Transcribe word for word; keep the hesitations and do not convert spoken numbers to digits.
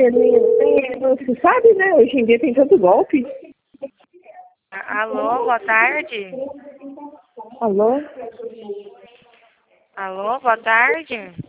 ele, você sabe, né? Hoje em dia tem tanto golpe. Alô, boa tarde. Alô? Alô, boa tarde.